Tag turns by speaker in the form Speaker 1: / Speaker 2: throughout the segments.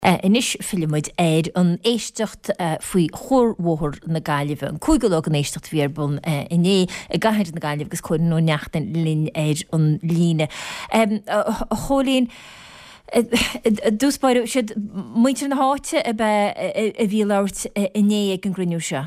Speaker 1: Inis filmid éid an éistecht faoi chórmhór na Gaillimhe an cúigeág an éistecht bhíarbun iné a gaiir na Gaillimhe agus chuir nó neachtain linn éid an líne. Cholín dúspáir siad muintear na háite a bhí leirt iné ag an grinniú se.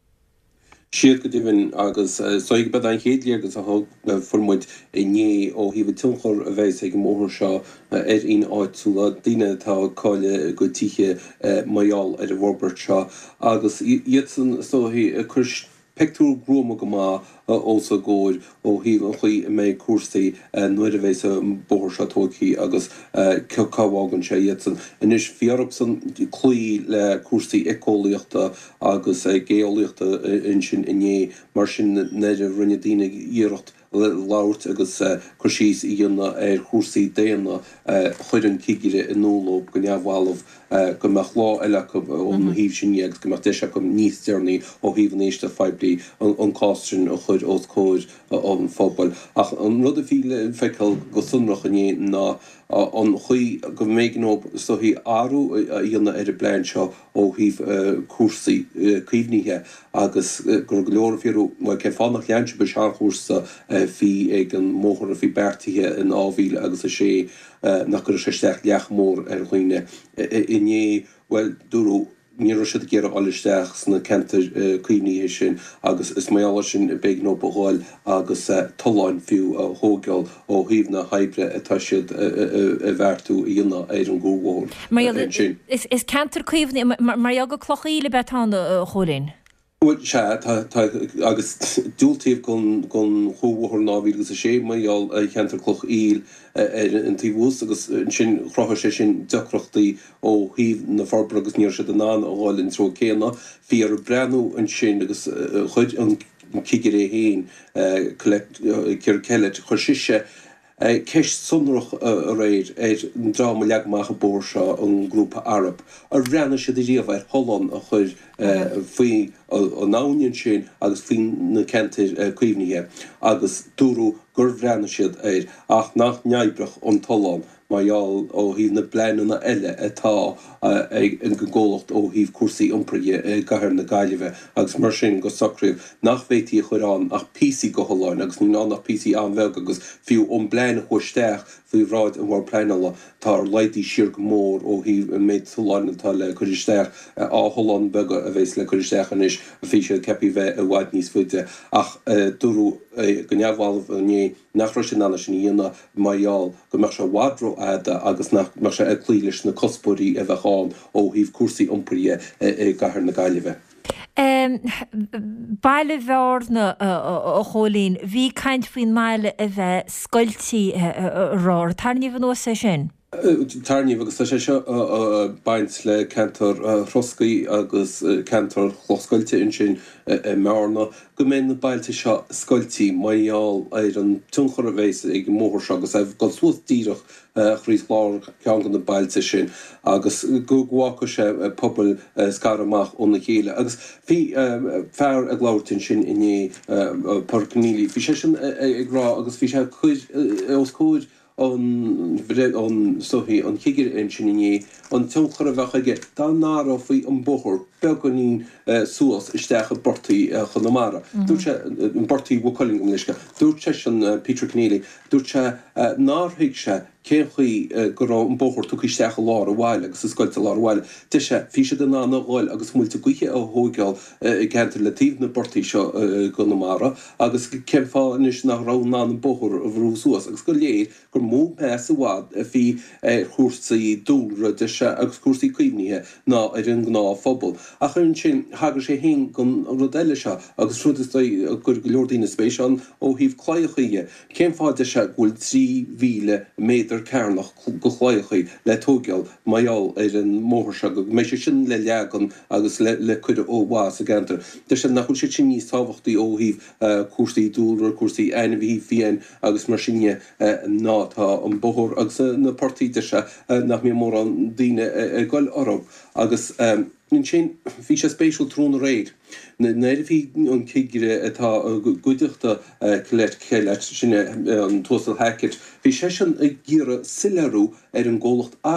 Speaker 2: Siad go dtíhann agus soig bad an chéadlí agus a formid iné ó híh tunchor a bheits ag móthir seo on áitsúla daine tá cáile go tithe maiall ar a bhórbert seo agus iad san stóthaí a chur pictúr grúma go má ósa góir ó híh an chuí mé cuasaí nuair a bheits bóthir seo tócaí agus ceágan sé iad san inis fiarab san clí le cuasaí ecóíochta agus géolaíochta in sin iné mar sin neidir rinne daine íirecht lauert agus chusís í dhéanana ar chósaí déana chuir an cigire in nólób go neamhhailmh go meach lá eile ón híh sin agus go meach deise go níos dearnaí ó híh an éiste feblií an cástrin a chuid os cóid an fóbal. Ach an rud a bhíle feiceil go sunrach iné ná an chuí go méignób sohí áú a dhéanana ar a blein seo ó híh cuasaí cuimhníthe agus gur leor fiú mar ce fánach leanse be seán chósa hí ag an móthir a bhí bertithe in ábhíle agus a sé nach gur séisteach leach mór ar chuoine iné well dúró ní si ggéar áilisteach sanna centa cuimhníthe sin agus is méála sin beagnó bháil agus toláin fiú a thógeáil ó híomh na haibre atá siad a bhhartú i dhéanana ar an gúhháil.
Speaker 1: Is cantar cuimhní mar go clochaíle betána cholín?
Speaker 2: Well se agus dúltíomh gon chóhthir nábhígus a sé maiall cheantar cloch íl ar an tíhús agus sin chrocha sé sin decrochtaí ó híomh na forbar agus níor se den ná a gháilinn tro céanna hí ar brenn an sin agus chuid an cigir é héin cur ceile chuisiise ceist sunrach a réid ar dráma leagmach a bór seo an grúpa Arab. A rena sé riamh ar Holland a chuir faoi an náíonn sin agus faoin na centir cuimhníthe agus dúrú gur bhreanna siad ar ach nach neaibrach an talán maiall ó híh na bleanna eile atá ag an gongólacht ó híh cuasaí iompaige gaiir na Gaillimhe agus mar sin go sacríomh nach bhéití chuirán ach písaí go tholáin agus ní ná nach písaí anmheh agus fiú ón bleanna chuisteach faoi ráid an bhar pleinala tá leidí siar go mór ó híh méid soláin atá le chuiristeach á Holland bega a bheits le chuiristeach anis a fhí sé cepi bheith a bhaid níos fuite ach dúrú go neamhhailmh ané nach sin anna sin íana maiall go meach se wadro aada agus mar se clílis na cospóí a bheitán ó híh cuasaí iompaige gaiir na Gaillimhe.
Speaker 1: Baile bhar na cholín, bhí caint faoin meile a bheith scoiltí rár, tarníomh an ósa sin?
Speaker 2: Tarníomh agus sé seo baint le cantar throscaí agus cantar chloscoilte in sin marna go mé na bailte seo scoiltí maiall ar an tunchar a bhéis ag móthir se agus go suas díirech chríos lár cean gan na bailte sin agus go ghácha sé pobl scaramach ón na chéile agus bhí fearr a gláirtain sin iné parcanílí bhí sé sin ag rá agus bhí sé chuid os cúid an sohí an chiigir in sin iné an tunchar a bhechaige dá nára faoi an bóthir be go nín suas isteach a bortaí chunamara. Dúirt sé an bortaí bhcolling leisce. Dúirt sé sin Peter Kennedy, dúirt sé náthaigh sé cén chuí go rá an bóthir tuisteach a lár a bhhaile agus is scoilte lár a bhhaile. Tá sé fhí sé den nána gháil agus múlta gcuiche a thógeáil i ceantar le tíomh na bortaí seo chunamara agus cén fá inis nach rá ná an bóthir a bhrú suas agus go léir gur mó pes a bhád a bhí chósaí dúra de se agus cuasaí cuimhníthe ná ar an gná phobal. A chun sin hagur sé hén gon rud eile se agus trúdas gur go leordína spéisián ó híh chláochaige. Cén fá de se ghfuil 3,000 métar cairnach go chláochaí le tógeáil maiall ar an móthir se go mé sé sin le leagan agus le chuide óhás a gentar. De se nach chuil sé sin níos tábhachtaí ó híh cuasaí dúra, cuasaí ainmhí fian agus mar sinne nátá an bóthir agus na portaí de se nach mé mór an daine gáil orb agus Nin sin bhí sé spéisiúil trún a réid. Néidir bhí an cigire atá goideachta chéile sinne an tosal hacket. Bhí sé sin ag gíre silarú ar an ggólacht Arab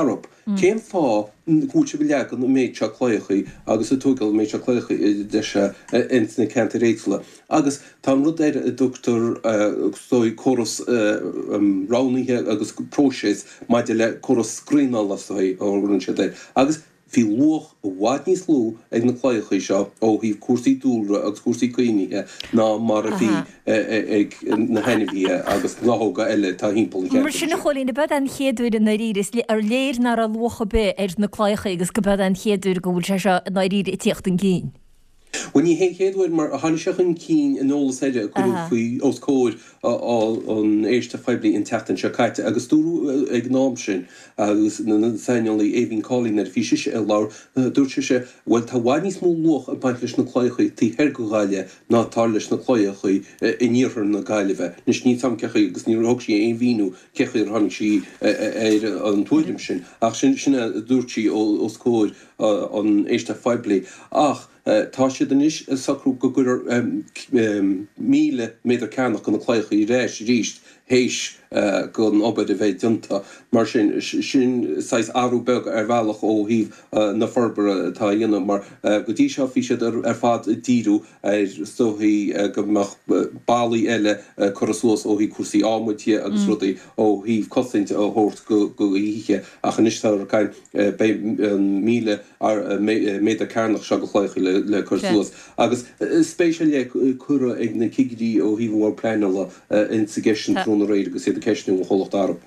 Speaker 2: Céim fá gúte bile an méid se chléochaí agus a túgal méid se chléochaí de se intna canta réitla. Agus tá rud éir a dúchttar stoi choras ránithe agus próséis maidide le choras scríál lasí ógann se déir. Agus hí luch bhhaid níos lú ag na chléochaí seo ó híh cuasaí dúra agus cuasaí cuoinithe ná mar a bhí ag na henimhí agus láthóga eile tá hímpel.
Speaker 1: Mar sinna cholína bed an chéadúir an naíris ar léir nar a lucha be ar na chléochaí agus go bed an chéadúir go bhfuil se naír i tíocht an cín.
Speaker 2: When you héadhfuil mar a hanseach an cín in ólas heide faoi os cóid an éiste feblií in tetan se caiite agus dúrú ag nám sin agus na seinolaí éhín cálín ar fi se lá dúirte se bhfuil tá bhaid níos mó luch a baint leis na chléochaí tí heir go gáile ná tá leis na chléochaí iníorthar na gaiileh. Nis ní tam cechaí agus ní thug sí éon bhíú cechaí ar tháinig sí an tuairim sin ach sinna dúirtí os cóid an éiste feblií ach tá sé den is sacrú go gur 1000 méidir ceannach an na chléochaí réis ríist héis go an obair a bheith dionta mar sin 6 áú beg ar bhealach ó híh na forbara tá dhéanam mar go dtí seo fi ar fad díú ar stohí goach bailí eile chorasúas ó hí cuasaí ámutie agus rudaí ó híh cosinte ó thuirt go híe a chanistar caiin 1000 méidir ceannach se go chléochaí le chorasúas agus spéisiale cura ag na cigadí ó híh bhór pleanala in sa geisian trúna réid agus sé ceisnú a cholacht arab.